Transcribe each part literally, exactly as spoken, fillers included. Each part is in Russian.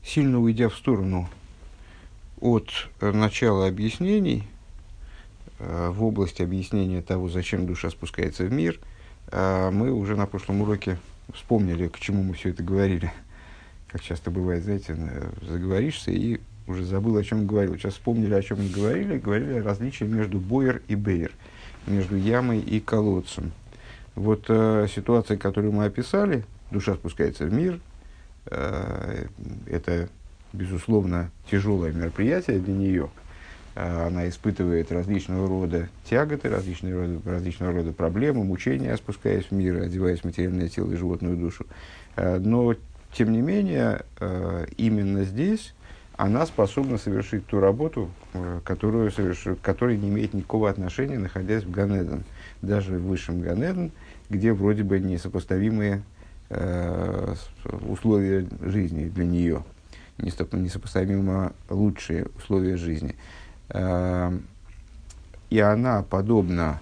сильно уйдя в сторону от начала объяснений, э, в области объяснения того, зачем душа спускается в мир, э, мы уже на прошлом уроке вспомнили, к чему мы все это говорили. Как часто бывает, знаете, заговоришься и уже забыл, о чем говорил. Сейчас вспомнили, о чем мы говорили. Говорили о различии между боер и бейер, между ямой и колодцем. Вот э, ситуация, которую мы описали, душа спускается в мир, э, это, безусловно, тяжелое мероприятие для нее. Э, она испытывает различного рода тяготы, различного рода, различного рода проблемы, мучения, спускаясь в мир, одеваясь в материальное тело и животную душу. Э, но, тем не менее, э, именно здесь она способна совершить ту работу, э, которую соверш... которая не имеет никакого отношения, находясь в Ганеден. Даже в высшем Ганеден, где вроде бы несопоставимые э, условия жизни для нее, несопоставимо лучшие условия жизни. Э, и она подобна,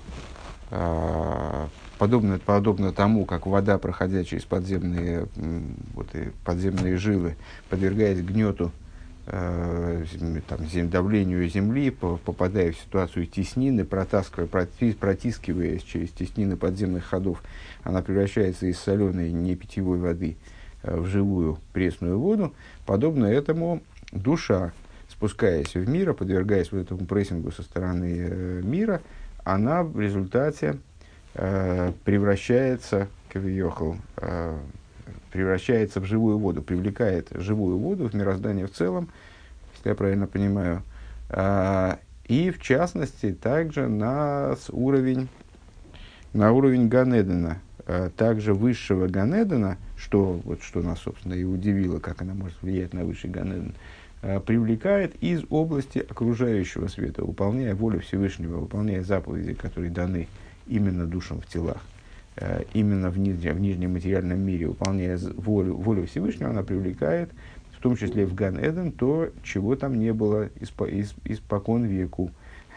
э, подобна, подобна тому, как вода, проходя через подземные, вот, и подземные жилы, подвергаясь гнету, э, там, зем, давлению земли, попадая в ситуацию теснины, протаскивая, протискиваясь через теснины подземных ходов, она превращается из соленой, не питьевой воды э, в живую пресную воду. Подобно этому душа, спускаясь в мир, подвергаясь вот этому прессингу со стороны э, мира, она в результате э, превращается, кавиохал, э, превращается в живую воду, привлекает живую воду в мироздание в целом, если я правильно понимаю, э, и в частности также на уровень, на уровень Ганедена, э, также высшего Ганедена, что, вот, что нас, собственно, и удивило, как она может влиять на высший Ганеден, э, привлекает из области окружающего света, выполняя волю Всевышнего, выполняя заповеди, которые даны именно душам в телах. Именно в нижнем, в нижнем материальном мире, выполняя волю, волю Всевышнего, она привлекает, в том числе в Ган-Эден, то, чего там не было испо, из, испокон веку.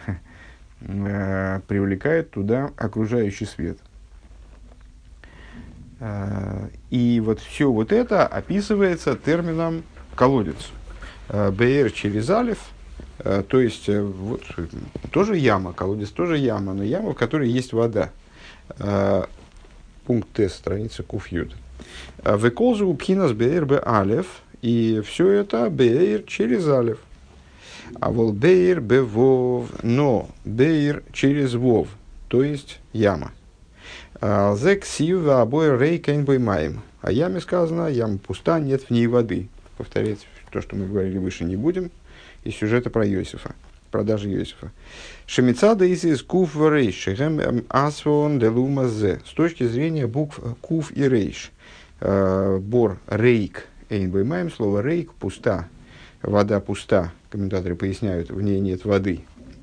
Привлекает туда окружающий свет. И вот все вот это описывается термином колодец. Беэр через алеф, то есть вот, тоже яма, колодец тоже яма, но яма, в которой есть вода. Пункт Т, страница Куфьют. Веколзу пхинас беэр бе алеф, и все это беэр через алеф. А вол беэр бе вов, но беэр через вов, то есть яма. Зек сива обои рейкейн боймаем. О яме сказано, яма пуста, нет в ней воды. Повторять то, что мы говорили выше, не будем. Из сюжета про Йосифа. Продажи Йосифа. Шемицада из куф в рейш, шехем асвон делума зе. С точки зрения букв куф и рейш. Бор рейк, эйнбоймаем, слово рейк, пуста. Вода пуста. Комментаторы поясняют, в ней нет воды.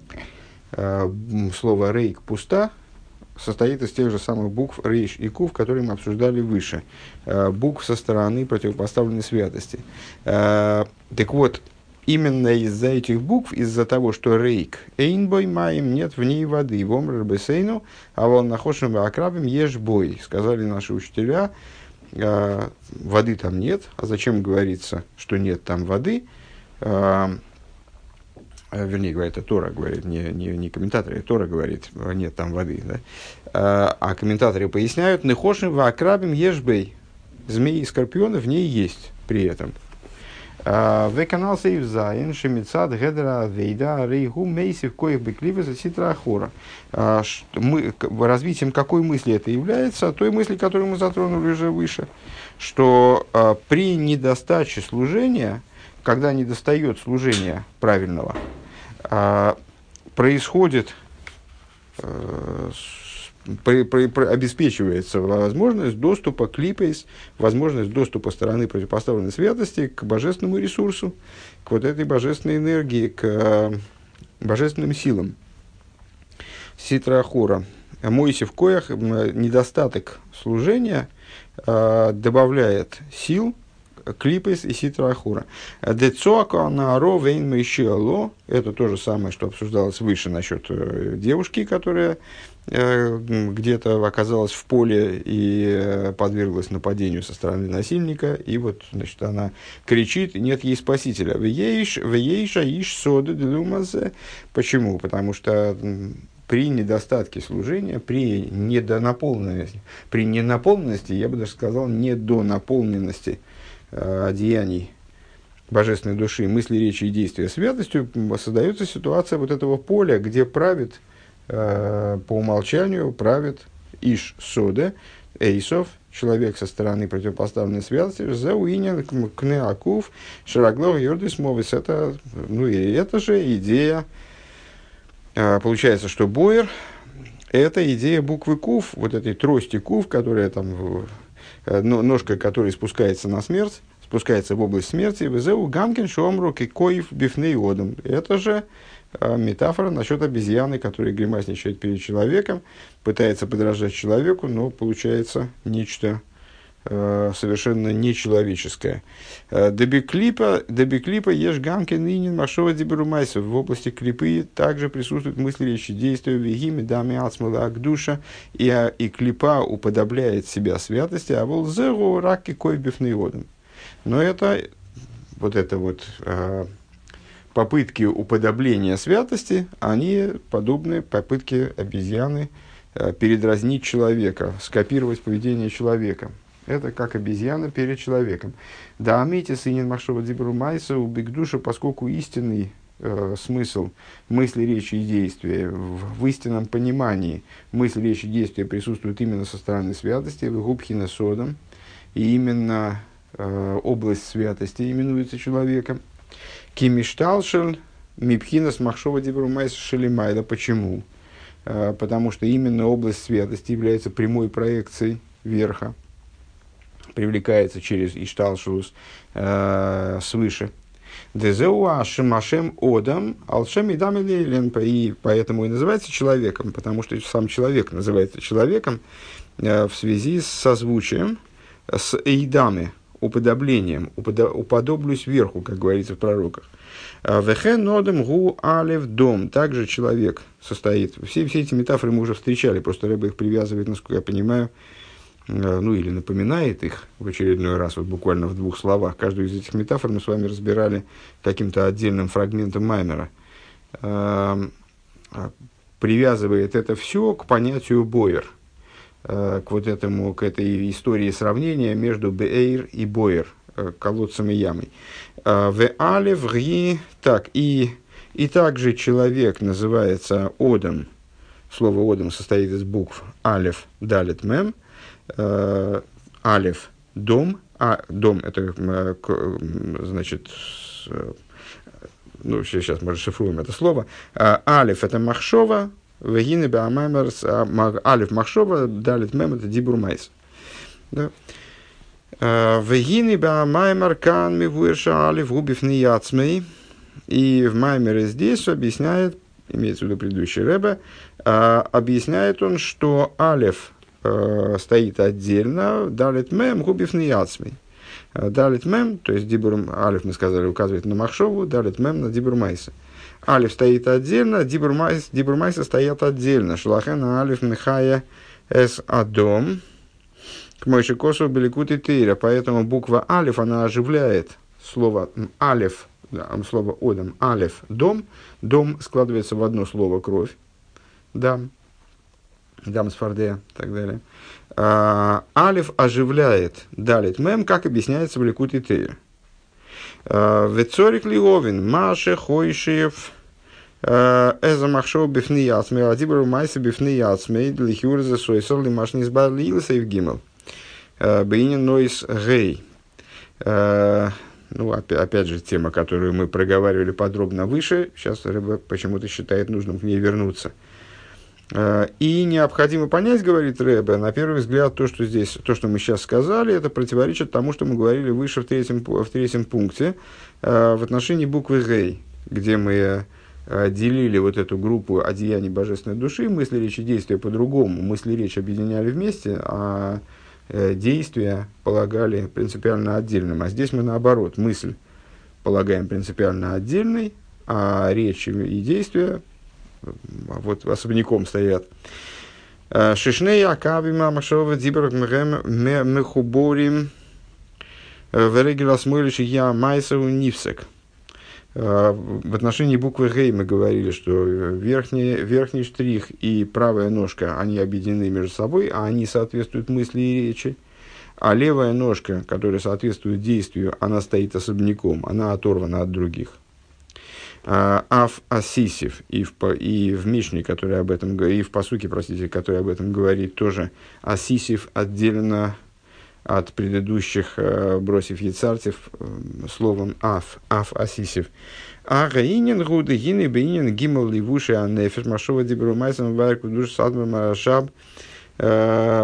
Слово рейк, пуста, состоит из тех же самых букв рейш и куф, которые мы обсуждали выше. Букв со стороны противопоставленной святости. Так вот, именно из-за этих букв, из-за того, что рейк эйнбой маем, нет в ней воды, вомр бесейну, а вон нахошем акрабим ешь бой. Сказали наши учителя, э, воды там нет, а зачем говорится, что нет там воды? Э, вернее, говорит, это Тора говорит, не, не, не комментаторы, Тора говорит, нет там воды. Да? Э, а комментаторы поясняют, нахошем акрабим ешь бой. Змеи и скорпионы в ней есть при этом. В канал Сейв Зайн, Шемицад, Гедра, Вейда, Рейгу, Мейсив, Коих Бекливы, Ситра Ахора. Развитием какой мысли это является? Той мысли, которую мы затронули уже выше, что а, при недостаче служения, когда недостает служения правильного, а, происходит а, При, при, при, обеспечивается возможность доступа к липейс, возможность доступа стороны противопоставленной святости к божественному ресурсу, к вот этой божественной энергии, к э, божественным силам. Ситра Ахора. Мойси в коях недостаток служения э, добавляет сил клипес и ситра ахура. Децоака на ровейн мейшиало. Это то же самое, что обсуждалось выше насчет девушки, которая где-то оказалась в поле и подверглась нападению со стороны насильника, и вот, значит, она кричит, нет ей спасителя. Вейша иш соды делюмазе. Почему? Потому что при недостатке служения, при недонаполненности, при ненаполненности, я бы даже сказал, недонаполненности э, одеяний божественной души, мысли, речи и действия святостью, создается ситуация вот этого поля, где правит по умолчанию правит Иш Соде, Эйсов, человек со стороны противопоставленной святости, Зауинен Кнеакув, Шараглов Йордис Мовис. Это, ну и это же идея. Получается, что Боер – это идея буквы Кув, вот этой трости Кув, которая там, ножка которой спускается на смерть, спускается в область смерти. Везеу Гамкин Шомру Кикоев Бифней Одам. Это же метафора насчет обезьяны, которая гримасничает перед человеком, пытается подражать человеку, но получается нечто э, совершенно нечеловеческое. Дебиклипа еш гамки нынен машова диберумайсов. В области клипы также присутствуют мысли, речи, действия, вегими, дами, ацмала, агдуша, и, и клипа уподобляет себя святости, а вол зеру раки кой бифный одам. Но это вот это вот э, попытки уподобления святости, они подобны попытке обезьяны э, передразнить человека, скопировать поведение человека. Это как обезьяна перед человеком. Да, амите сынин маршова дибру майса у бигдуша, поскольку истинный э, смысл мысли, речи и действия, в, в истинном понимании мысли, речи и действия присутствуют именно со стороны святости, в губхина содом, и именно э, область святости именуется человеком. Кимишталшель мипхинас махшова дибрумайс шелимайда. Почему? А, потому что именно область святости является прямой проекцией верха, привлекается через ишталшелус э, свыше. Дезеуа шемашем одам алшем идам илейлен. И поэтому и называется человеком, потому что сам человек называется человеком э, в связи с созвучием с эйдами, уподоблением, уподоблюсь верху, как говорится в пророках. Вехен нодем гу алев дом. Также человек состоит. Все, все эти метафоры мы уже встречали, просто Рэбе их привязывает, насколько я понимаю, ну или напоминает их в очередной раз, вот буквально в двух словах. Каждую из этих метафор мы с вами разбирали каким-то отдельным фрагментом Маймера. Привязывает это все к понятию Боер, к вот этому, к этой истории сравнения между Беэйр и Боер, колодцем и ямой. В алев ги, так, и, и также человек называется Одам. Слово Одам состоит из букв Алев, Далет, Мем. Алев – дом, а дом – это, значит, ну, сейчас мы расшифруем это слово. Алев – это махшова, вегины беамаймерс, алев махшова, Далет, Мем – это дибурмайс. Да. Вегины беамаймер кан мивуэша алев губив нияцмей. И в Маймере здесь объясняет, имеется в виду предыдущий Ребе, объясняет он, что алев стоит отдельно, далит мем, губив нияцмей. Далит мем, то есть дибур, алиф, мы сказали, указывает на махшову, далит мем на дибур майса. Алиф стоит отдельно, дибур майса, дибур майса стоят отдельно. Шлахена алиф михая эс адом, к мойши косу беликут и тейра. Поэтому буква алиф, она оживляет слово алиф, слово одам, алиф, дом. Дом складывается в одно слово кровь, дам. Дам Сфардея и так далее. А, алиф оживляет далит мем, как объясняется в Ликут и Тейр. Вецорик лиовин, маше хойшиев, эза махшов бифни яцмей, адибру майса бифни яцмей, лихюрза сойсор лимаш низбар лилса и в гимел. Бейнин нойс гей. Ну, опять, опять же, тема, которую мы проговаривали подробно выше. Сейчас Ребе почему-то считает нужным к ней вернуться. И необходимо понять, говорит Ребе, на первый взгляд, то, что здесь, то, что мы сейчас сказали, это противоречит тому, что мы говорили выше в третьем, в третьем пункте в отношении буквы Гей, где мы делили вот эту группу одеяний божественной души, мысли, речи, действия по-другому, мысли, речь объединяли вместе, а э, действия полагали принципиально отдельным. А здесь мы наоборот, мысль полагаем принципиально отдельной, а речь и действия вот особняком стоят. Шишней акавима машова дибрак мехуборим верегилас мойлиши я майсау нивсек. В отношении буквы Гей мы говорили, что верхний, верхний штрих и правая ножка, они объединены между собой, а они соответствуют мысли и речи. А левая ножка, которая соответствует действию, она стоит особняком, она оторвана от других. Аф асисив, и в, и в Мишне, который об этом говорит, и в Пасуке, простите, который об этом говорит, тоже асисив отделено от предыдущих, бросив яцартев, словом аф, аф асисив. А гаинин гуды гины бейнин гимал ливуши анефеш машова дибру майсам варку душ садма марашаб. Как,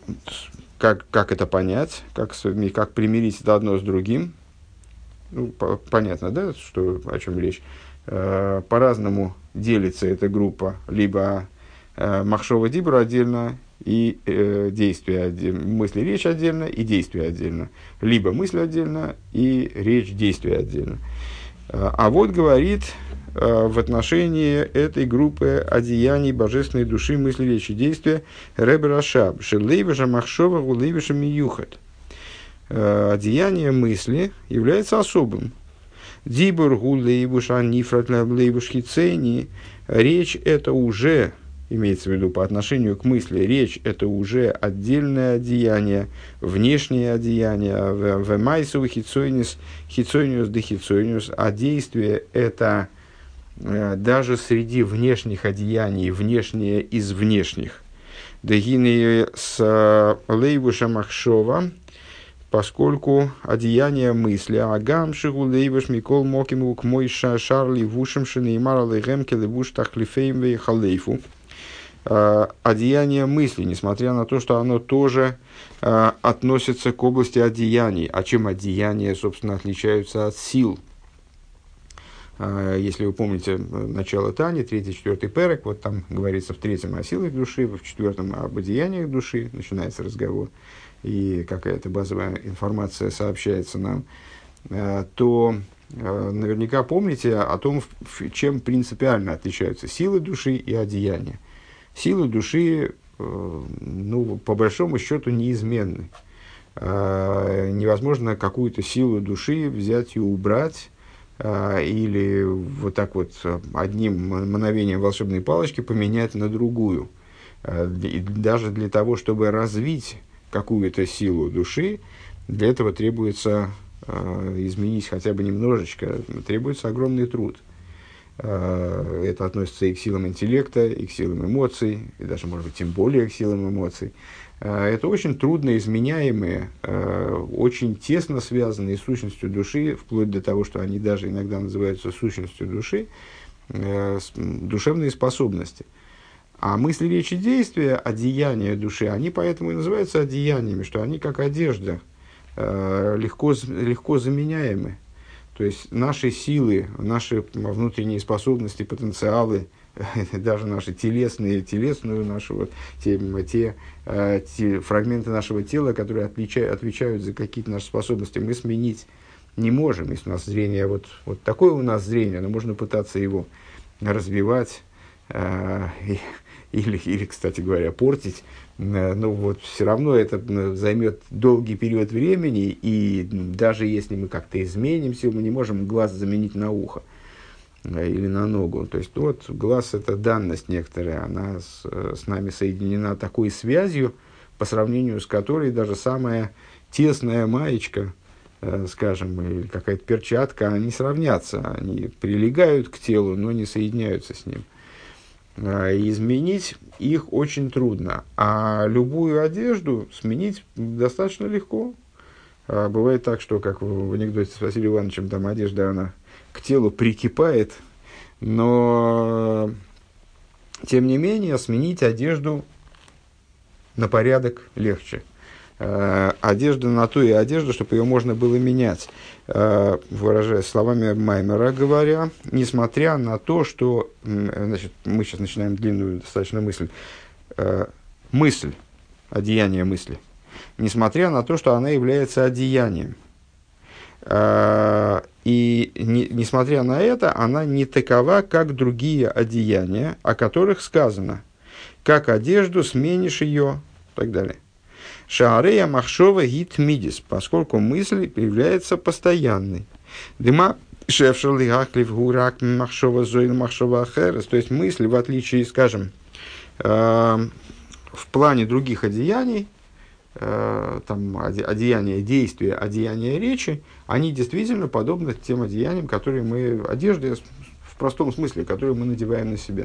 как это понять, как, как примирить это одно с другим? Ну, по, понятно, да, что, о чем речь. Э, по-разному делится эта группа. Либо э, махшова дибра отдельно и э, действие отдельно. Мысли, речь отдельно и действие отдельно. Либо мысль отдельно и речь, действие отдельно. Э, а вот говорит э, в отношении этой группы одеяний божественной души, мысли, речи, действия Ребе Рашаб. Шелейвеша махшова гулейвеша миюхат. Одеяние мысли является особым. Дибур гулейбуш анифрат лейбуш хицейни. Речь это уже, имеется в виду по отношению к мысли, речь это уже отдельное одеяние, внешнее одеяние. В майсу хицойнис, хицойниус де хицойниус. А действие это даже среди внешних одеяний, внешнее из внешних. Дегины с лейбуша махшова, поскольку одеяние мысли, агам шигу лейваш микол мокиму к мой шарли вушем шинеймар лейгемке левуш тахлифейм вей халейфу. Одеяние мысли, несмотря на то, что оно тоже а, относится к области одеяний. А чем одеяния, собственно, отличаются от сил? А, если вы помните начало Тани, третий, четвертый перек, вот там говорится в третьем о силах души, в четвертом об одеяниях души, начинается разговор. И какая-то базовая информация сообщается нам, то наверняка помните о том, чем принципиально отличаются силы души и одеяния. Силы души, ну, по большому счету, неизменны. Невозможно какую-то силу души взять и убрать, или вот так вот одним мгновением волшебной палочки поменять на другую. И даже для того, чтобы развить какую-то силу души, для этого требуется э, изменить хотя бы немножечко, требуется огромный труд. Э, это относится и к силам интеллекта, и к силам эмоций, и даже, может быть, тем более к силам эмоций. Э, это очень трудно изменяемые, э, очень тесно связанные с сущностью души, вплоть до того, что они даже иногда называются сущностью души, э, душевные способности. А мысли, речи, действия, одеяния души, они поэтому и называются одеяниями, что они как одежда, э, легко, легко заменяемы. То есть наши силы, наши внутренние способности, потенциалы, даже наши телесные, телесную нашу, вот, те, те, э, те фрагменты нашего тела, которые отличают, отвечают за какие-то наши способности, мы сменить не можем. Если у нас зрение, вот, вот такое у нас зрение, но можно пытаться его развивать, э, и, Или, или, кстати говоря, портить, но вот все равно это займет долгий период времени, и даже если мы как-то изменимся, мы не можем глаз заменить на ухо или на ногу. То есть вот глаз – это данность некоторая, она с, с нами соединена такой связью, по сравнению с которой даже самая тесная маечка, скажем, или какая-то перчатка, они не сравнятся, они прилегают к телу, но не соединяются с ним. Изменить их очень трудно, а любую одежду сменить достаточно легко. Бывает так, что, как в анекдоте с Василием Ивановичем, там одежда, она к телу прикипает, но, тем не менее, сменить одежду на порядок легче. Одежда на ту и одежду, чтобы ее можно было менять. Выражаясь словами Маймера, говоря, несмотря на то, что, значит, мы сейчас начинаем длинную достаточно мысль, мысль, одеяние мысли. несмотря на то, что она является одеянием. И не, несмотря на это, она не такова, как другие одеяния, о которых сказано, как одежду сменишь ее, и так далее. Шаарея махшова гит мидис, поскольку мысль является постоянной. Дыма шефшел лигаклив гурак махшова зоил махшова ахерес, то есть мысль, в отличие, скажем, в плане других одеяний, там, одеяния действия, одеяния речи, они действительно подобны тем одеяниям, которые мы, одежды в простом смысле, которые мы надеваем на себя.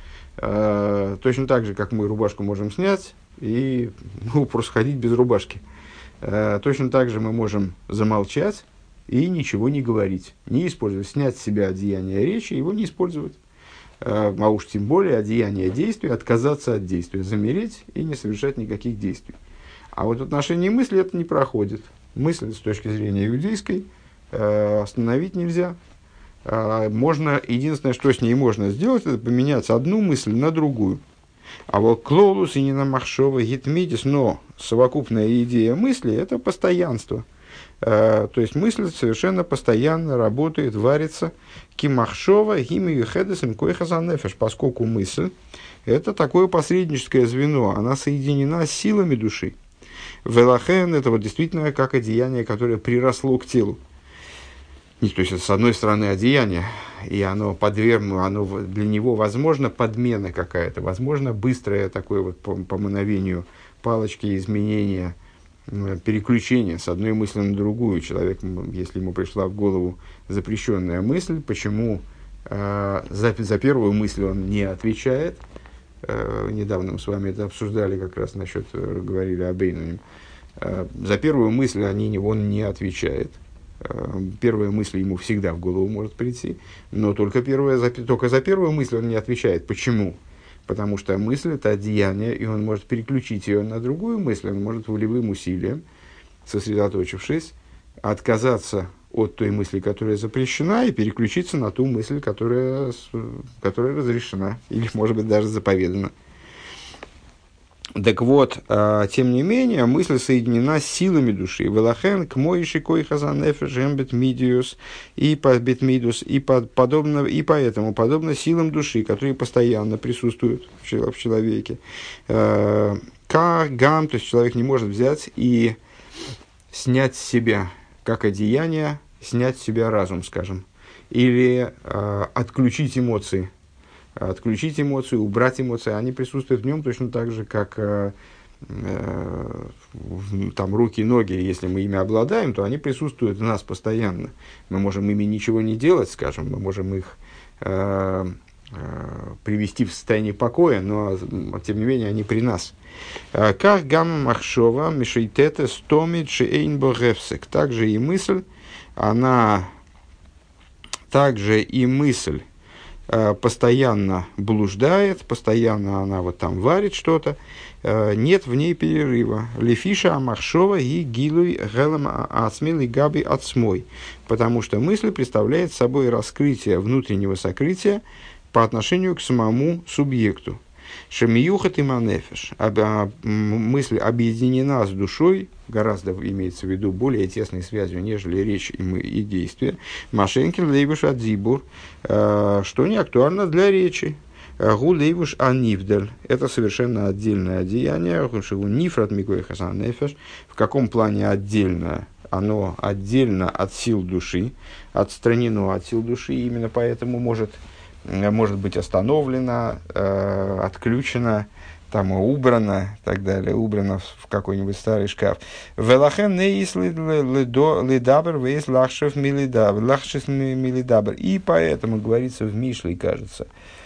Точно так же, как мы рубашку можем снять и ну, просто ходить без рубашки. Точно так же мы можем замолчать и ничего не говорить, не использовать, снять с себя одеяние речи, его не использовать. А уж тем более одеяние действия, отказаться от действия, замереть и не совершать никаких действий. А вот в отношении мысли это не проходит. Мысль с точки зрения иудейской э, остановить нельзя. Э, можно, единственное, что с ней можно сделать, это поменять одну мысль на другую. А вот клолус и не на махшова гитмидис, но совокупная идея мысли – это постоянство. Э, то есть мысль совершенно постоянно работает, варится. Кимахшова гимию хедесем койхазанефеш, поскольку мысль – это такое посредническое звено, она соединена с силами души. Велахен – это вот действительно как одеяние, которое приросло к телу. Не, то есть, с одной стороны, одеяние, и оно подвергну, оно для него возможно подмена какая-то, возможно быстрое такое вот по, по мановению палочки изменение, переключение с одной мысли на другую. Человек, если ему пришла в голову запрещенная мысль, почему э, за, за первую мысль он не отвечает. Э, недавно мы с вами это обсуждали, как раз насчет, говорили об Эйнуне. Э, за первую мысль они, он не отвечает. Э, первая мысль ему всегда в голову может прийти, но только, первая, за, только за первую мысль он не отвечает. Почему? Потому что мысль – это одеяние, и он может переключить ее на другую мысль, он может волевым усилием, сосредоточившись, отказаться от той мысли, которая запрещена, и переключиться на ту мысль, которая, которая разрешена, или, может быть, даже заповедана. Так вот, э, тем не менее, мысль соединена с силами души. Велахен к моиши кой хазанефеш эмбет мидиус и под бетмидус, и под подобно, и поэтому подобно силам души, которые постоянно присутствуют в, в человеке. Э, как гам, то есть человек не может взять и снять с себя, как одеяние, снять с себя разум, скажем, или э, отключить эмоции. Отключить эмоции, убрать эмоции, они присутствуют в нем точно так же, как э, э, там, руки и ноги, если мы ими обладаем, то они присутствуют в нас постоянно. Мы можем ими ничего не делать, скажем, мы можем их э, э, привести в состояние покоя, но тем не менее они при нас. Как гамма махшова мишейтете стомит шеэйнбо гефсек. Также и мысль, она также и мысль постоянно блуждает, постоянно она вот там варит что-то, нет в ней перерыва. Лефиша амахшова и гилуй гелем ацмил и габи ацмой. Потому что мысль представляет собой раскрытие внутреннего сокрытия по отношению к самому субъекту. Шемиюхат и манефеш. Мысль объединена с душой, гораздо имеется в виду более тесной связью, нежели речь и, мы, и действие. Машенкин лейбуш адзибур, что не актуально для речи. Гу лейбуш анивдель. Это совершенно отдельное одеяние. Нифрат микой хасан нефеш. В каком плане отдельно? Оно отдельно от сил души, отстранено от сил души, и именно поэтому может может быть остановлено, э, отключено, там, убрано, и так далее, убрано в, в какой-нибудь старый шкаф. Велахен неис лидабр вейс лахшев милидабр, лахшев милидабр. И поэтому говорится в Мишле, кажется,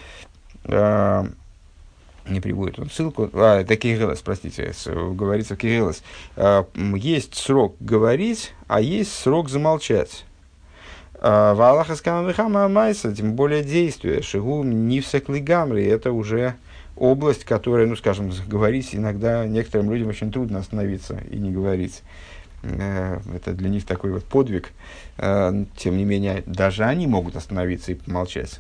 э, не приводит он ссылку, а, это Кириллос, простите, говорится в Кириллос, э, есть срок говорить, а есть срок замолчать. В Аллаха скамамихама майса, тем более действие, шигу нивсекли гамри, это уже область, которая, ну, скажем, говорить иногда некоторым людям очень трудно остановиться и не говорить. Это для них такой вот подвиг. Тем не менее, даже они могут остановиться и помолчать.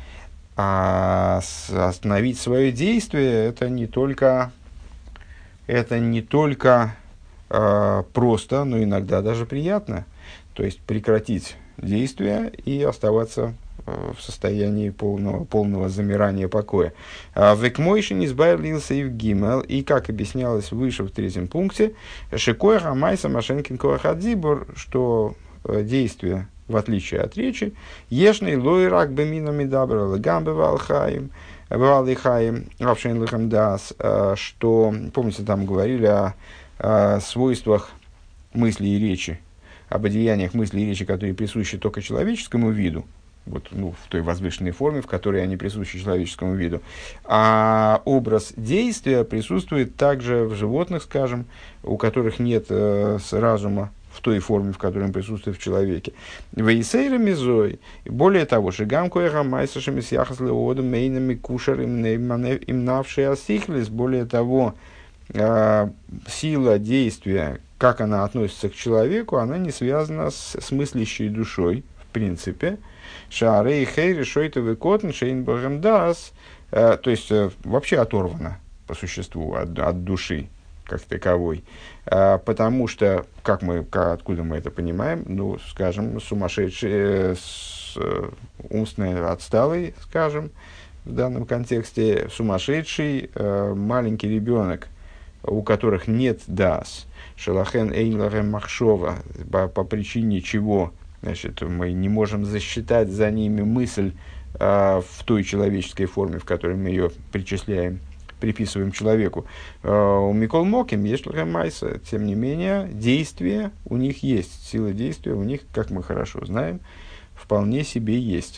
А остановить свое действие, это не только, это не только э, просто, но иногда даже приятно. То есть прекратить действие и оставаться э, в состоянии полного, полного замирания покоя. Векмойшин избавился и в гимел, и, как объяснялось выше в третьем пункте, шикой рамайса машенкин коахадзибур, что э, действие, в отличие от речи, ешный лойрак беминами дабра легамбе валхаим, валихаим, равшен лихам дас, что, помните, там говорили о, о свойствах мысли и речи, об одеяниях мысли и речи, которые присущи только человеческому виду, вот, ну, в той возвышенной форме, в которой они присущи человеческому виду. А образ действия присутствует также в животных, скажем, у которых нет э, разума в той форме, в которой он присутствует в человеке. Вейсейра мизой. Более того, шигам коэра майсашами сяхас леодом мейнами кушарим им навшие асихлис. Более того, э, сила действия, как она относится к человеку, она не связана с, с мыслящей душой, в принципе. Шаарей хейри шойтовый котн шейн богемдас. То есть, э, вообще оторвана по существу от, от души как таковой. А, потому что, как мы, как, откуда мы это понимаем, ну, скажем, сумасшедший, э, с, э, умственно отсталый, скажем, в данном контексте, сумасшедший э, маленький ребенок, у которых нет дас, шелахен эйнларем махшова, по, по причине чего, значит, мы не можем засчитать за ними мысль э, в той человеческой форме, в которой мы ее причисляем, приписываем человеку. У Микол Моким есть майса, тем не менее, действие у них есть, сила действия у них, как мы хорошо знаем, вполне себе есть.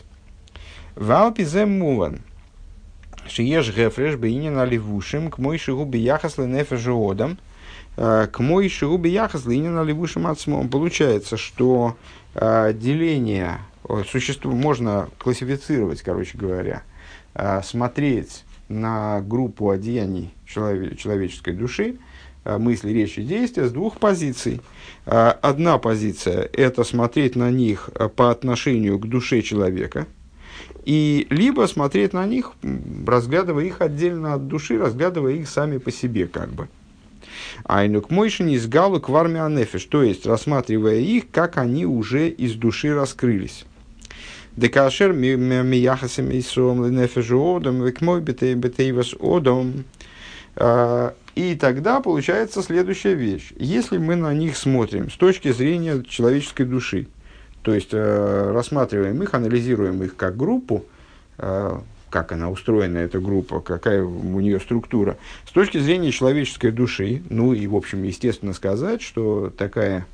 Валпизем муван, шиеш гефреш бейнин аливушим, к мой шигуби яхас ленефежиодам, к мой шигуби яхас ленин аливушим отсмом. Получается, что э, деление существует, можно классифицировать, короче говоря, э, смотреть на группу одеяний человек, человеческой души, мысли, речи, действия с двух позиций. Одна позиция – это смотреть на них по отношению к душе человека, и либо смотреть на них, разглядывая их отдельно от души, разглядывая их сами по себе, как бы. Айнук мойшин из галу к варме анефиш, то есть рассматривая их, как они уже из души раскрылись. Декашер мияхасем исом ленефежу одом, векмой бетейвас одом. И тогда получается следующая вещь. Если мы на них смотрим с точки зрения человеческой души, то есть рассматриваем их, анализируем их как группу, как она устроена, эта группа, какая у нее структура, с точки зрения человеческой души, ну и, в общем, естественно сказать, что такая...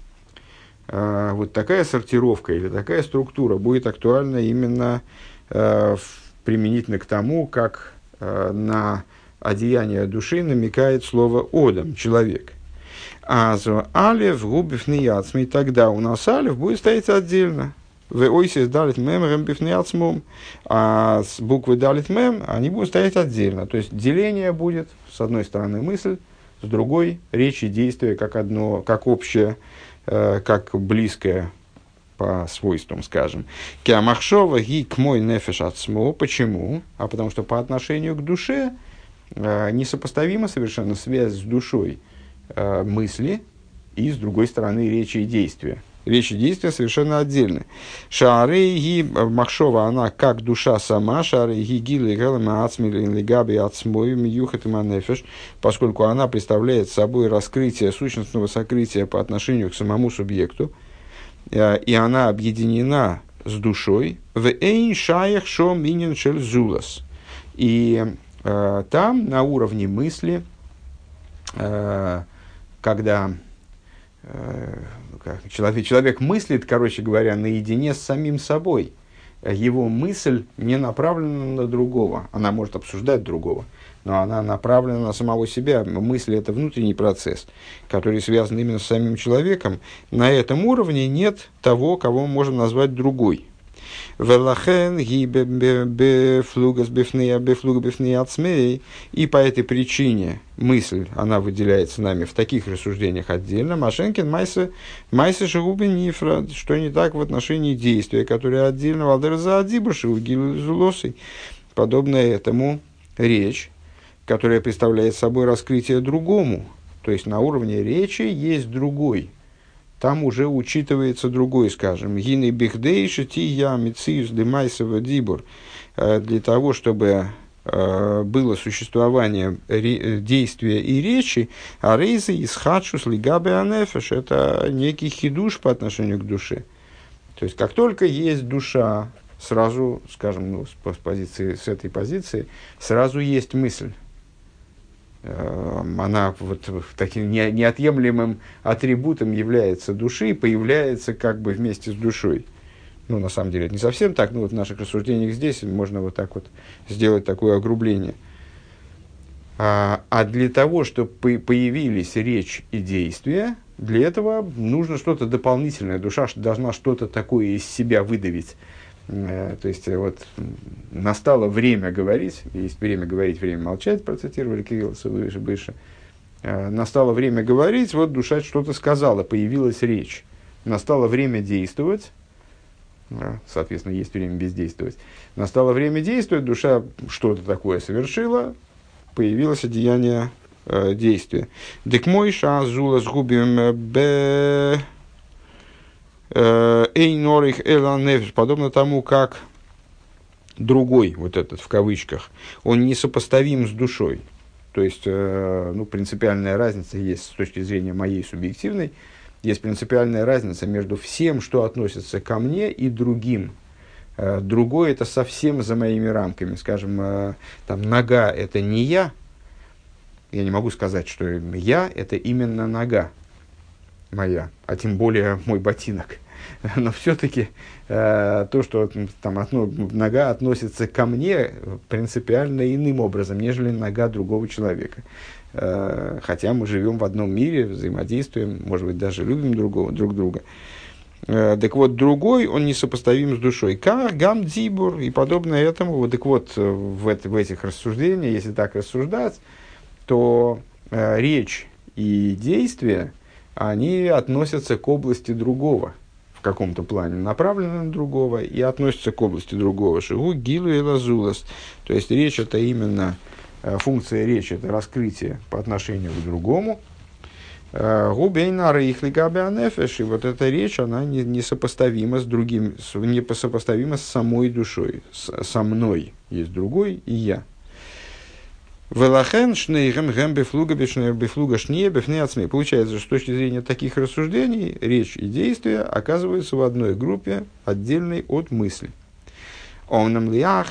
вот такая сортировка или такая структура будет актуальна именно э, применительно к тому, как э, на одеяние души намекает слово «одам» – «человек». А за алев губив неяцми, тогда у нас алев будет стоять отдельно. В ойсис далит мем рембив неяцмом, а с буквы далит мем они будут стоять отдельно. То есть деление будет, с одной стороны мысль, с другой речь и действие как одно, как общее, как близкое по свойствам, скажем. Киамахшова ги к мой нефеш ацмо. Почему? А потому что по отношению к душе несопоставима совершенно связь с душой мысли и, с другой стороны, речи и действия. Речь и действия совершенно отдельны. Шаарей ги махшова, она как душа сама, шаарей ги гилы гэлэма ацмилин лигаби ацмой миюхат иманефеш, поскольку она представляет собой раскрытие сущностного сокрытия по отношению к самому субъекту, и она объединена с душой, в эйн шаях шо минин шель зулас. И э, там, на уровне мысли, э, когда э, человек, человек мыслит, короче говоря, наедине с самим собой, его мысль не направлена на другого, она может обсуждать другого, но она направлена на самого себя. Мысль – это внутренний процесс, который связан именно с самим человеком. На этом уровне нет того, кого мы можем назвать другой. И по этой причине мысль, она выделяется нами в таких рассуждениях отдельно. Машенкин майса майса шагубы нифра, что не так в отношении действия, которое отдельно валдер за адибуши у гилузулосой. Подобно этому речь, которая представляет собой раскрытие другому, То есть на уровне речи есть другой. Там уже учитывается другой, скажем, гины бихдейши ти я мициюс демайсова дибур, для того, чтобы э, было существование ре, действия и речи, а рейзы из хадшус лигабе анефеш, это некий хидуш по отношению к душе. То есть, как только есть душа, сразу, скажем, ну, с, с, позиции, с этой позиции, сразу есть мысль. Она вот таким неотъемлемым атрибутом является души, появляется как бы вместе с душой. Ну, на самом деле, это не совсем так, но вот в наших рассуждениях здесь можно вот так вот сделать такое огрубление. А, а для того, чтобы появились речь и действия, для этого нужно что-то дополнительное. Душа должна что-то такое из себя выдавить. То есть, вот, настало время говорить, есть время говорить, время молчать, процитировали Кириллса выше, выше. Настало время говорить, вот душа что-то сказала, появилась речь. Настало время действовать, соответственно, есть время бездействовать. Настало время действовать, душа что-то такое совершила, появилось одеяние э, действия. Дек мой ша зула с губим б... Подобно тому, как другой, вот этот в кавычках, он несопоставим с душой. То есть, ну, принципиальная разница есть с точки зрения моей субъективной, есть принципиальная разница между всем, что относится ко мне, и другим. Другое – это совсем за моими рамками. Скажем, там, нога – это не я. Я не могу сказать, что я – это именно нога моя, а тем более мой ботинок. Но все-таки э, то, что там, отно, нога относится ко мне принципиально иным образом, нежели нога другого человека. Э, хотя мы живем в одном мире, взаимодействуем, может быть, даже любим другого, друг друга. Э, так вот, другой, он несопоставим с душой. Кар, гам, дзибур и подобное этому. Вот, так вот, в, это, в этих рассуждениях, если так рассуждать, то э, речь и действия, они относятся к области другого, в каком-то плане направлены на другого, и относятся к области другого. Шигу, гилу и лазулас. То есть, речь – это именно, функция речи – это раскрытие по отношению к другому. Губейна рейхли габианефеш, и вот эта речь, она несопоставима с другим, несопоставима с самой душой. С, со мной есть другой и я. Получается, что с точки зрения таких рассуждений речь и действия оказываются в одной группе, отдельной от мысли. Но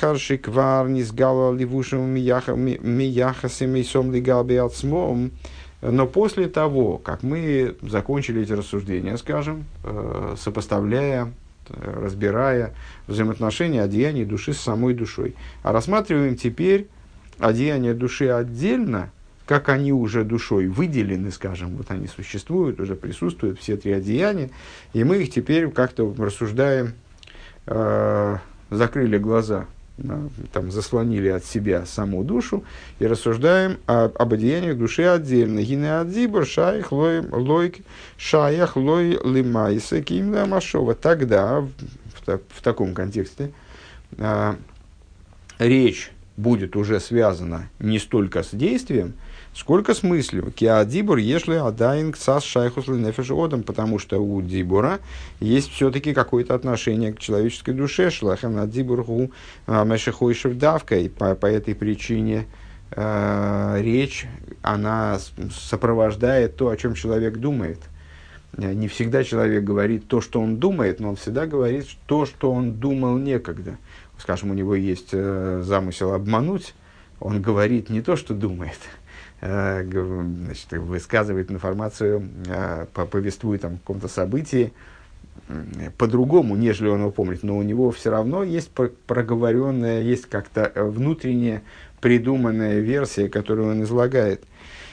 после того, как мы закончили эти рассуждения, скажем, сопоставляя, разбирая взаимоотношения одеяний души с самой душой, а рассматриваем теперь одеяния души отдельно, как они уже душой выделены, скажем, вот они существуют, уже присутствуют, все три одеяния, и мы их теперь как-то рассуждаем, э, закрыли глаза, да, там, заслонили от себя саму душу и рассуждаем о, об одеяниях души отдельно. Гинеадзибор шаях лой лойк шаях лой лимайса кимна машова. Тогда, в, в, в таком контексте, э, речь будет уже связано не столько с действием, сколько с мыслью. Киа дибур ешли адайн ксас шайхус ленефеш одам, потому что у дибура есть все-таки какое-то отношение к человеческой душе. Шлахан ад дибургу мешехойшев давка, и по, по этой причине э, речь, она сопровождает то, о чем человек думает. Не всегда человек говорит то, что он думает, но он всегда говорит то, что он думал некогда. Скажем, у него есть э, замысел обмануть, он говорит не то, что думает, э, значит, высказывает информацию, э, повествует о каком-то событии э, по-другому, нежели он его помнит, но у него все равно есть проговоренная, есть как-то внутренняя придуманная версия, которую он излагает.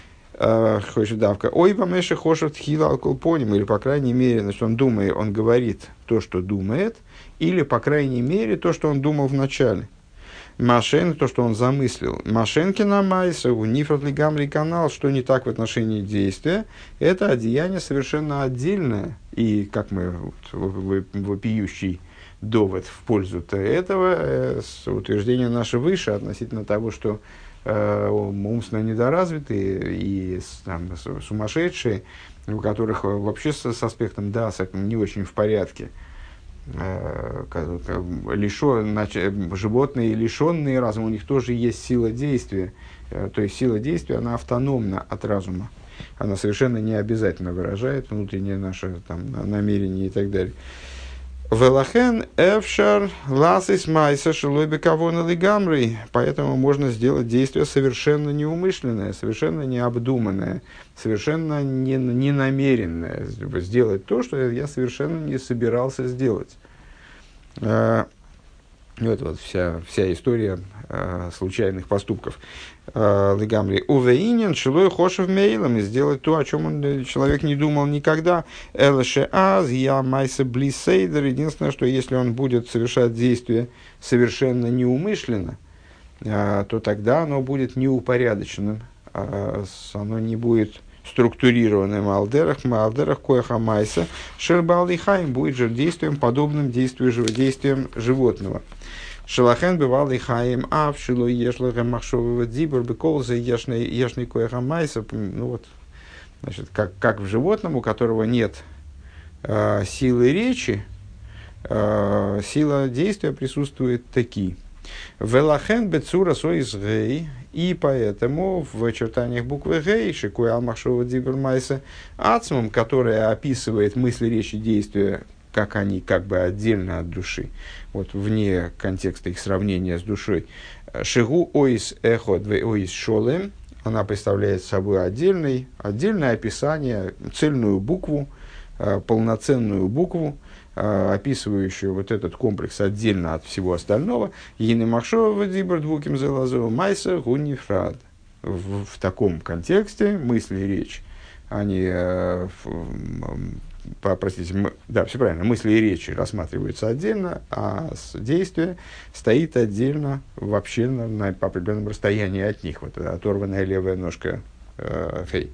Хочет давка. Ой, помеши хошет хила алколпоним, или, по крайней мере, значит, он думает, он говорит то, что думает, или, по крайней мере, то, что он думал в начале. Машен, то, что он замыслил. Машенкина майса, у нифратли гамри канал, что не так в отношении действия, это одеяние совершенно отдельное. И, как мы, вот, вопиющий довод в пользу этого, э, утверждение наше выше относительно того, что э, умственно недоразвитые и там, сумасшедшие, у которых вообще с, с аспектом даса не очень в порядке. Лишен, значит, животные, лишенные разума, у них тоже есть сила действия. То есть сила действия, она автономна от разума. Она совершенно не обязательно выражает внутреннее наше там, намерение и так далее. Велахен эфшар ласис майса шелой бекавона лигамрей. Поэтому можно сделать действие совершенно неумышленное, совершенно необдуманное, совершенно не, ненамеренное. Сделать то, что я совершенно не собирался сделать. Вот, вот вся, вся история э, случайных поступков. Лигамри увеинен шилой хошев мейлом, и сделать то, о чем он, человек не думал никогда. Элэше аз я майса блисейдер. Единственное, что если он будет совершать действие совершенно неумышленно, э, то тогда оно будет неупорядоченным, э, оно не будет структурированным. Алдерах, алдерах коеха майса шербал и хайм будет же действием, подобным действию, действием животного. Шелахен бывал и хаим ав, шило ешлахем махшового дзибур, беколза ешный коеха майса. Ну вот, значит, как, как в животном, у которого нет э, силы речи, э, сила действия присутствует таки. Велахен бецура соис гей, и поэтому в очертаниях буквы гей, шикуя алмахшова дзибур майса, ацмом, которая описывает мысли, речи, действия, как они как бы отдельно от души, вот вне контекста их сравнения с душой. Шигу оис эхо две оис шолем, она представляет собой отдельный, отдельное описание, цельную букву, полноценную букву, описывающую вот этот комплекс отдельно от всего остального. Ины махшова дибр двуким залазова майса гунифрад. В таком контексте мысли и речь, они По, простите, мы, да, все правильно, мысли и речи рассматриваются отдельно, а действие стоит отдельно вообще на, на по определенном расстоянии от них. Вот оторванная левая ножка э, фей.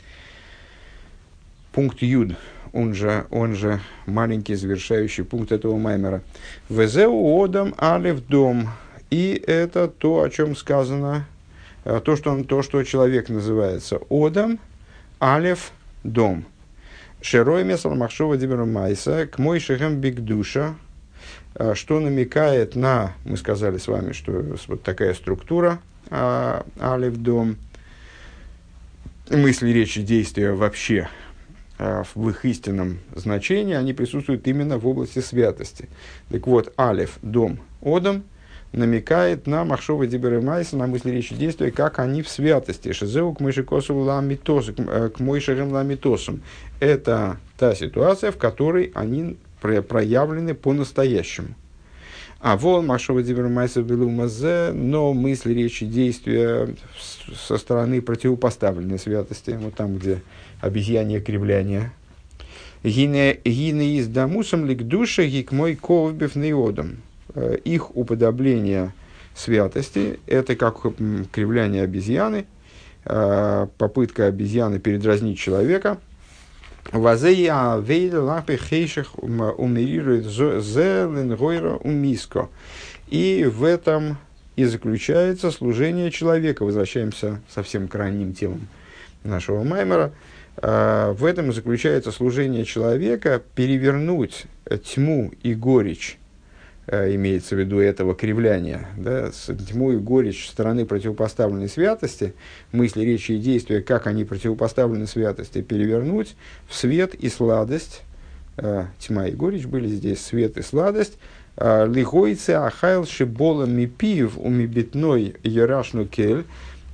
Пункт Юд, он же, он же маленький завершающий пункт этого маймера. Везеу одам алев дом. И это то, о чем сказано, то, что, он, то, что человек называется одам алев дом. Шерой месал махшова дибера майса к мой шехем бигдуша, что намекает на, мы сказали с вами, что вот такая структура алев дом, мысли, речи, действия вообще в их истинном значении, они присутствуют именно в области святости. Так вот, алев дом одам намекает на махшова дибера майса, на мысли, речи, действия, как они в святости. Шизеу к мойшикосу ламитосу, к мойшерем ламитосам. Это та ситуация, в которой они проявлены по-настоящему. А вон махшова дибера майса белумазе, но мысли, речи, действия со стороны противопоставленной святости, вот там, где обезьянье кривляние. Гине из дамусом лик душа гик мой ковбев неодом. Их уподобление святости – это как кривляние обезьяны, попытка обезьяны передразнить человека. Вазея вейда лапе хейших умерирует зелен гойра умиско. И в этом и заключается служение человека. Возвращаемся совсем к ранним темам нашего маймера. В этом и заключается служение человека перевернуть тьму и горечь, имеется в виду этого кривляния, да, с тьму и горечь стороны противопоставленной святости, мысли, речи и действия, как они противопоставлены святости, перевернуть в свет и сладость. Э, тьма и горечь были здесь, свет и сладость. Лихойце ахайл шибола мипиев умибитной ярашну кель.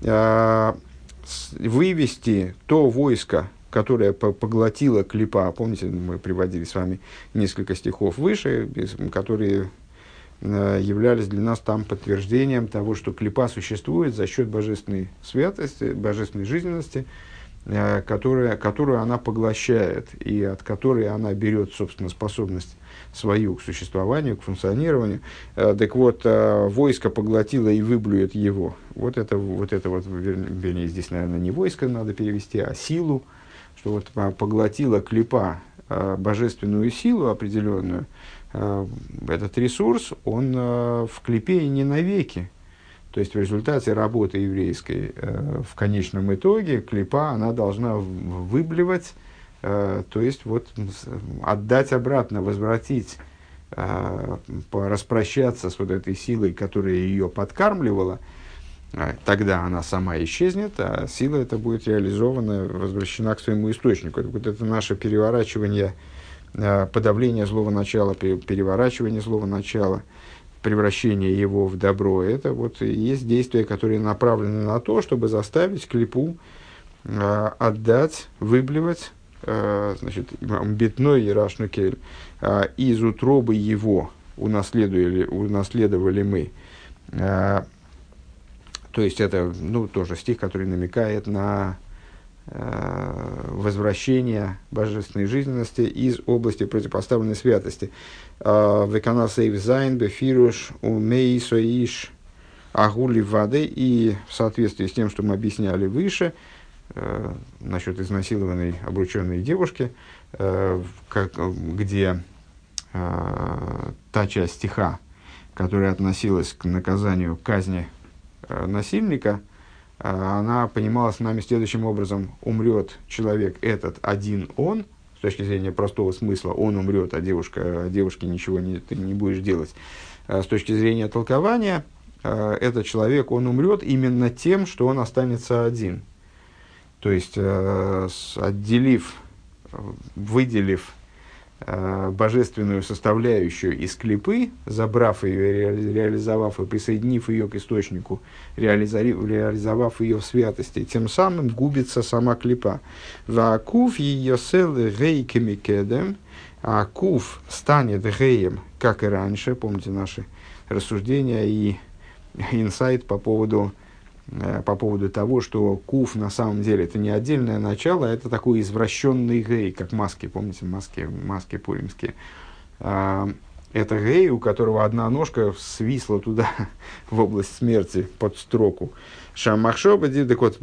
Вывести то войско, которое поглотило клипа. Помните, мы приводили с вами несколько стихов выше, которые являлись для нас там подтверждением того, что клипа существует за счет божественной святости, божественной жизненности, которая, которую она поглощает и от которой она берет, собственно, способность свою к существованию, к функционированию. Так вот, войско поглотило и выблюет его. Вот это вот, это вот вернее, здесь, наверное, не войско надо перевести, а силу, что вот поглотила клипа божественную силу определенную. Этот ресурс, он в клипе и не навеки. То есть в результате работы еврейской э, в конечном итоге клипа она должна выблевать, э, то есть вот, отдать обратно, возвратить, э, распрощаться с вот этой силой, которая ее подкармливала. Тогда она сама исчезнет, а сила эта будет реализована, возвращена к своему источнику. Вот это наше переворачивание, подавление злого начала, переворачивание злого начала, превращение его в добро. Это вот и есть действия, которые направлены на то, чтобы заставить клипу отдать, выблевать, значит, битной Ерашнукель, из утробы его унаследовали, унаследовали мы. То есть это, ну, тоже стих, который намекает на э, возвращение божественной жизненности из области противопоставленной святости. Векана сейв зайн бефируш умей соиш агули вады. И в соответствии с тем, что мы объясняли выше, э, насчет изнасилованной обрученной девушки, э, как, где э, та часть стиха, которая относилась к наказанию казни насильника, она понималась нами следующим образом: умрет человек этот один он, с точки зрения простого смысла, он умрет, а девушка, а девушке ничего не, ты не будешь делать. С точки зрения толкования, этот человек, он умрет именно тем, что он останется один. То есть, отделив, выделив божественную составляющую из клипы, забрав ее, реализовав и присоединив ее к источнику, реализовав ее в святости, тем самым губится сама клипа. Вакуф ее сел рейками кедем, а куф станет геем, как и раньше. Помните наши рассуждения и инсайт по поводу по поводу того, что куф на самом деле это не отдельное начало, а это такой извращенный гей, как маски, помните, маски, маски пуримские. А, это гей, у которого одна ножка свисла туда, в область смерти, под строку. Шамахшоба, так вот,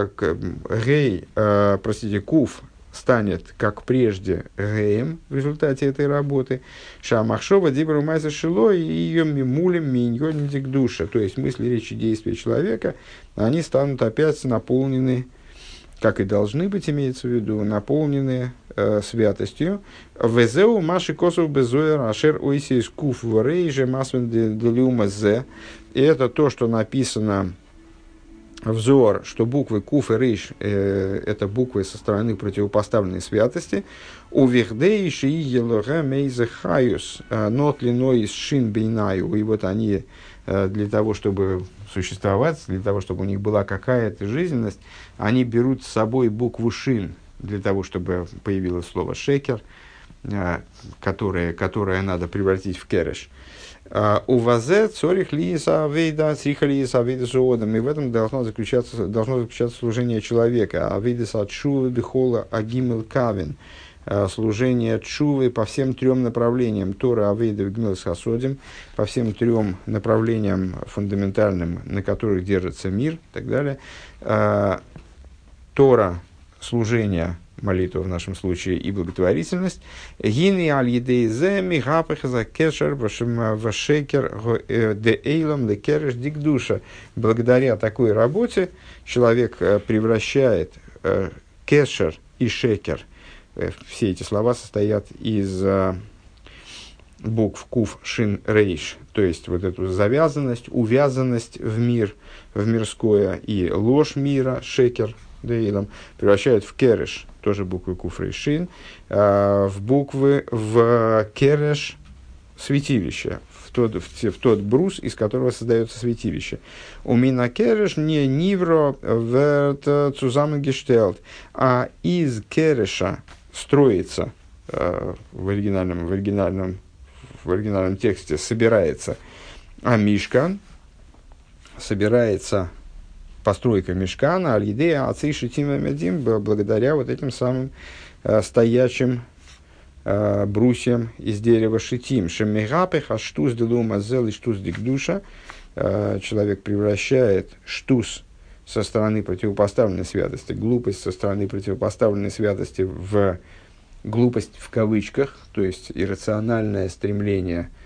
гей, а, простите, куф станет, как прежде, геем в результате этой работы. Шамахшова дибру майза шило и ее мимулем миньоним дикдуша. То есть мысли, речи, действия человека, они станут опять наполнены, как и должны быть, имеется в виду, наполнены э, святостью. Везеу маши косов безоер ашер ойсис куф ворейже масвен делюма зе. И это то, что написано взор, что буквы Куф и Рейш э, это буквы со стороны противопоставленной святости. У Вихдейши и Елога Мейзе Хаюс, но длиной из Шин Бейнаю. И вот они э, для того, чтобы существовать, для того, чтобы у них была какая-то жизненность, они берут с собой букву Шин, для того, чтобы появилось слово Шекер, э, которое, которое надо превратить в Кереш. У вазе цорих лиеса авейда, цриха лиеса авейда зоодом. И в этом должно заключаться, должно заключаться служение человека. Авейдаса чувы бихола агимел кавин. Служение чувы по всем трем направлениям. Тора авейда гмилс хасодим. По всем трем направлениям фундаментальным, на которых держится мир и так далее. Тора, служение, молитва в нашем случае, и благотворительность. Гини аль-едейзе михапех за кешер вашекер де эйлом де кереш дикдуша. Благодаря такой работе человек превращает кешер и шекер. Все эти слова состоят из букв куф, шин, рейш. То есть вот эту завязанность, увязанность в мир, в мирское, и ложь мира, шекер, дейлом, превращают в кереш, тоже буквы куф, рейш, шин, в буквы, в кереш святилище, в тот, в, в тот брус, из которого создается святилище. У мина кереш не нивро верт цузамгештелт, а из кереша строится, в оригинальном, в оригинальном, в оригинальном тексте собирается а мишкан, собирается постройка мишкана, аль-идея ацей шитим медим, благодаря вот этим самым э, стоячим э, брусьям из дерева шитим. Шеммигапех, а штус делума зел и штус дикдуша. Э, человек превращает штус со стороны противопоставленной святости, глупость со стороны противопоставленной святости в глупость в кавычках, то есть иррациональное стремление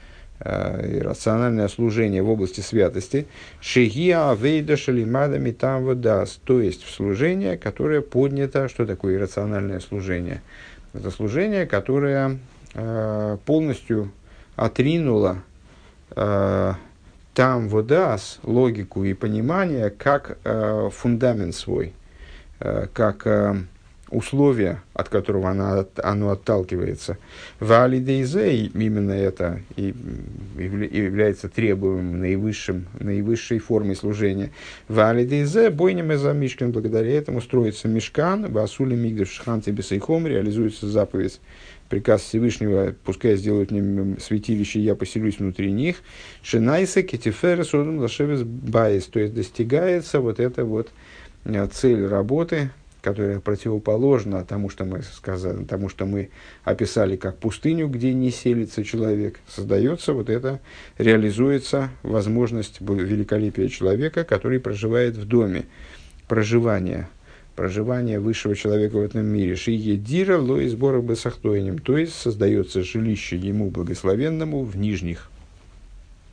э, рациональное служение в области святости, шигия авейда шалимадами там водас, то есть в служение, которое поднято. Что такое иррациональное служение? Это служение, которое э, полностью отринуло э, там водас, логику и понимание, как э, фундамент свой, э, как э, условие, от которого она, оно отталкивается. Валидейзе, именно это и является требуемым наивысшим, наивысшей формой служения. Валидейзе, бойнем за мишкан, благодаря этому строится мишкан, васули мигдаш шханти бесайхом, реализуется заповедь, приказ Всевышнего, пускай сделают мне святилище, я поселюсь внутри них. Шинайса кетифера содом лашевес байс, то есть достигается вот эта вот цель работы, которая противоположна тому, что мы сказали, тому, что мы описали как пустыню, где не селится человек. Создается вот это, реализуется возможность великолепия человека, который проживает в доме, проживание, проживание высшего человека в этом мире. Шие дира лои сбора бесахтоинем, то есть создается жилище ему благословенному в нижних.